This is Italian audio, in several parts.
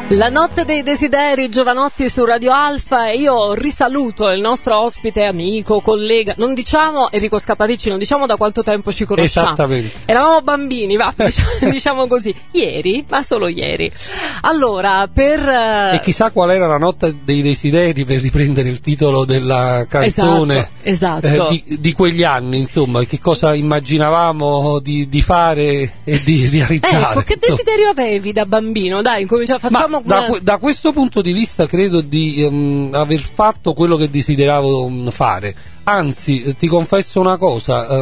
La notte dei desideri, Giovanotti su Radio Alfa, e io risaluto il nostro ospite, amico, collega, non diciamo Enrico Scapaticci, non diciamo da quanto tempo ci conosciamo. Esattamente. Eravamo bambini, va, diciamo così, ieri, ma solo ieri. Allora, E chissà qual era la notte dei desideri, per riprendere il titolo della canzone. Esatto. Di quegli anni, insomma, che cosa immaginavamo di fare e di realizzare. Ecco, che desiderio avevi da bambino? Dai, facciamo da questo punto di vista credo di aver fatto quello che desideravo fare. Anzi, ti confesso una cosa,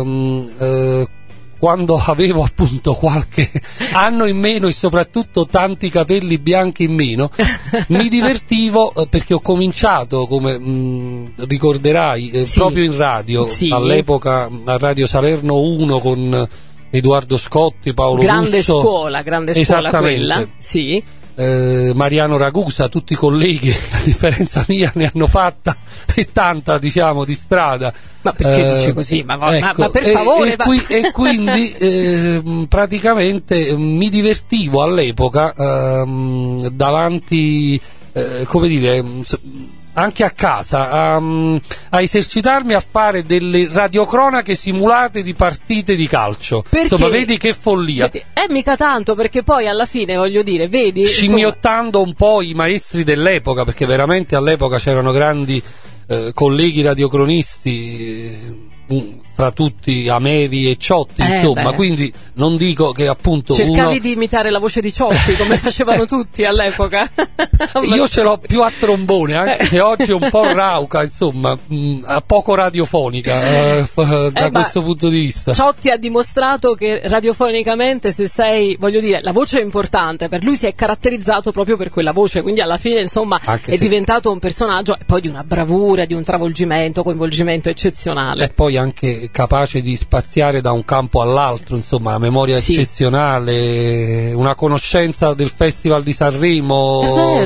quando avevo appunto qualche anno in meno e soprattutto tanti capelli bianchi in meno, mi divertivo perché ho cominciato, come ricorderai, sì, proprio in radio, sì, all'epoca a Radio Salerno 1 con Edoardo Scotti, Paolo Russo. Grande scuola quella, sì. Mariano Ragusa, tutti i colleghi, a differenza mia, ne hanno fatta e tanta, diciamo, di strada. Ma perché dici così? Ma per favore. E quindi praticamente mi divertivo all'epoca davanti, come dire, anche a casa, a esercitarmi a fare delle radiocronache simulate di partite di calcio. Perché? Insomma, vedi che follia. Mica tanto, perché poi alla fine, voglio dire, vedi, scimmiottando un po' i maestri dell'epoca, perché veramente all'epoca c'erano grandi colleghi radiocronisti, tra tutti Ameri e Ciotti, insomma, quindi non dico che appunto cercavi di imitare la voce di Ciotti come facevano tutti all'epoca. Io ce l'ho più a trombone, anche se oggi è un po' rauca, insomma, poco radiofonica da questo punto di vista. Ciotti ha dimostrato che radiofonicamente, se sei, voglio dire, la voce è importante, per lui si è caratterizzato proprio per quella voce, quindi alla fine insomma è diventato un personaggio e poi di una bravura, di un travolgimento, coinvolgimento eccezionale. E poi anche capace di spaziare da un campo all'altro, insomma, una memoria eccezionale, una conoscenza del Festival di Sanremo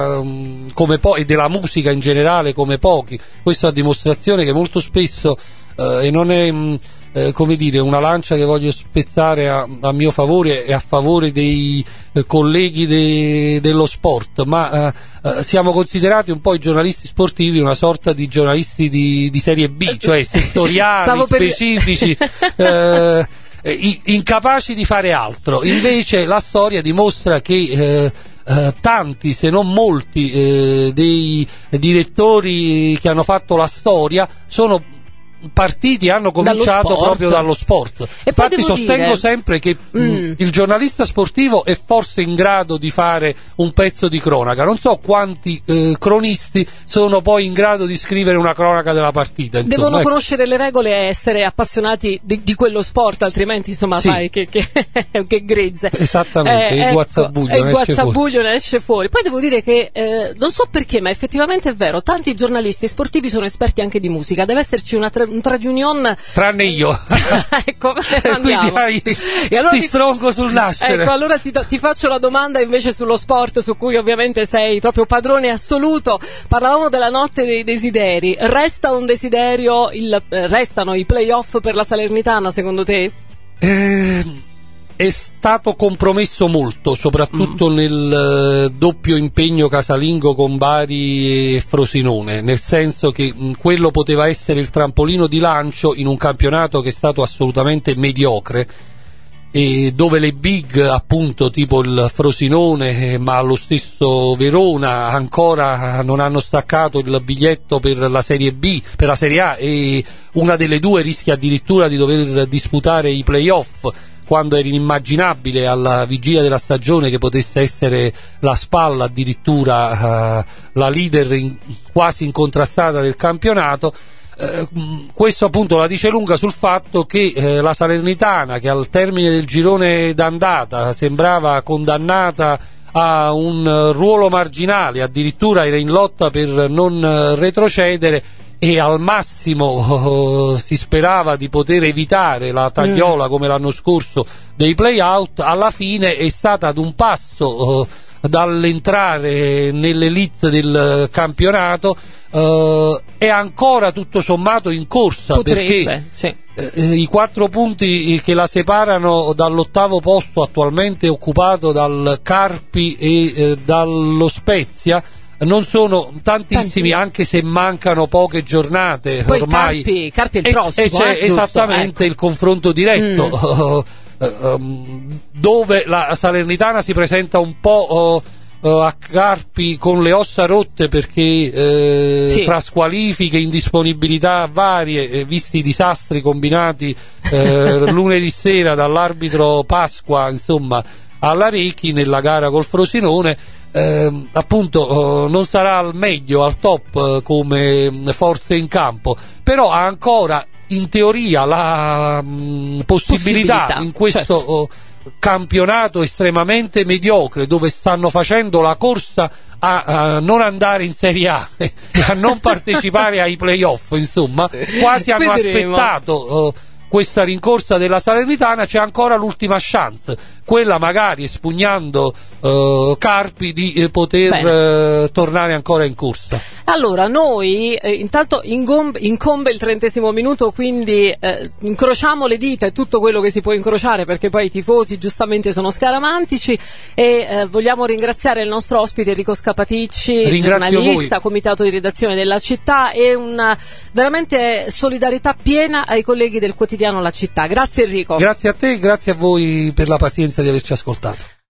e della musica in generale come pochi. Questa è a dimostrazione che molto spesso, e non è come dire una lancia che voglio spezzare a mio favore e a favore dei colleghi dello sport, ma siamo considerati un po' i giornalisti sportivi una sorta di giornalisti di serie B, cioè settoriali, specifici, incapaci di fare altro. Invece la storia dimostra che tanti, se non molti, dei direttori che hanno fatto la storia sono partiti, hanno cominciato proprio dallo sport. Infatti sostengo sempre che il giornalista sportivo è forse in grado di fare un pezzo di cronaca. Non so quanti cronisti sono poi in grado di scrivere una cronaca della partita. Insomma, devono conoscere le regole e essere appassionati di quello sport, altrimenti insomma sai che grezze. Esattamente, il guazzabuglio ne esce fuori. Poi devo dire che non so perché, ma effettivamente è vero, tanti giornalisti sportivi sono esperti anche di musica. Deve esserci un trade union, tranne io. Ecco, andiamo. E allora ti stronco sul nascere. Ecco, allora ti faccio la domanda invece sullo sport, su cui ovviamente sei proprio padrone assoluto. Parlavamo della notte dei desideri. Resta un desiderio, restano i playoff per la Salernitana, secondo te? È stato compromesso molto, soprattutto nel doppio impegno casalingo con Bari e Frosinone, nel senso che quello poteva essere il trampolino di lancio in un campionato che è stato assolutamente mediocre, e dove le big, appunto, tipo il Frosinone, ma lo stesso Verona, ancora non hanno staccato il biglietto per la Serie B, per la Serie A, e una delle due rischia addirittura di dover disputare i playoff, quando era inimmaginabile alla vigilia della stagione che potesse essere la Spal addirittura la leader quasi incontrastata del campionato. Questo appunto la dice lunga sul fatto che la Salernitana, che al termine del girone d'andata sembrava condannata a un ruolo marginale, addirittura era in lotta per non retrocedere, e al massimo si sperava di poter evitare la tagliola come l'anno scorso dei play-out, alla fine è stata ad un passo dall'entrare nell'elite del campionato, è ancora tutto sommato in corsa. Potrebbe, perché sì. I 4 punti che la separano dall'8° posto, attualmente occupato dal Carpi e dallo Spezia, non sono tantissimi, anche se mancano poche giornate. Poi ormai Carpi è il prossimo, e c'è esattamente il confronto diretto dove la Salernitana si presenta un po' a Carpi con le ossa rotte, perché tra squalifiche, indisponibilità varie, visti i disastri combinati lunedì sera dall'arbitro Pasqua, insomma, alla Recchi nella gara col Frosinone, appunto non sarà al meglio, al top come forze in campo, però ha ancora in teoria la possibilità in questo campionato estremamente mediocre, dove stanno facendo la corsa a non andare in Serie A e a non partecipare ai playoff, insomma, quasi hanno aspettato questa rincorsa della Salernitana. C'è ancora l'ultima chance, quella magari espugnando Carpi di poter tornare ancora in corsa. Allora, noi intanto incombe il 30° minuto, quindi incrociamo le dita e tutto quello che si può incrociare, perché poi i tifosi giustamente sono scaramantici, e vogliamo ringraziare il nostro ospite Enrico Scapaticci, giornalista, comitato di redazione della Città, e una veramente solidarietà piena ai colleghi del quotidiano La Città. Grazie Enrico. Grazie a te, grazie a voi per la pazienza di averci ascoltato.